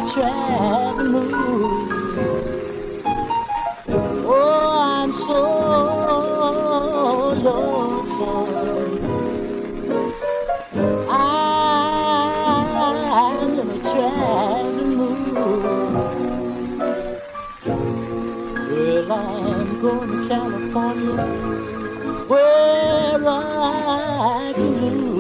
try to move. Oh, I'm so lonesome. I'm gonna try to move. Well, I'm going to California where I can lose.